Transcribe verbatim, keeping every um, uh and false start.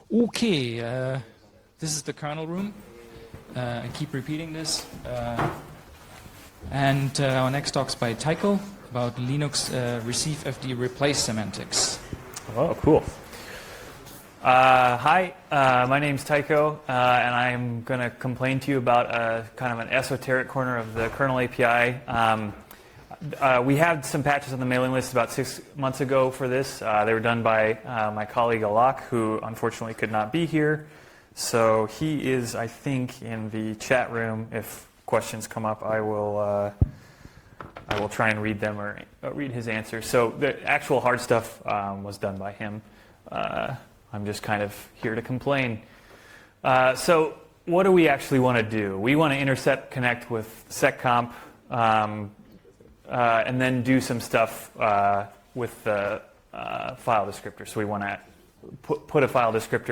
Okay, uh, this is the kernel room. Uh, I keep repeating this. Uh, and uh, our next talk's by Tycho about Linux uh, receive F D replace semantics. Oh, cool. Uh, hi, uh, my name's Tycho, uh, and I'm going to complain to you about a kind of an esoteric corner of the kernel A P I. Um, uh, we had some patches on the mailing list about six months ago for this. Uh, they were done by uh, my colleague Alok, who unfortunately could not be here. So he is, I think, in the chat room. If questions come up, I will uh, I will try and read them or uh, read his answers. So the actual hard stuff um, was done by him. Uh, I'm just kind of here to complain. Uh, so what do we actually want to do? We want to intercept connect with seccomp um, uh, and then do some stuff uh, with the uh, file descriptor. So we want to put, put a file descriptor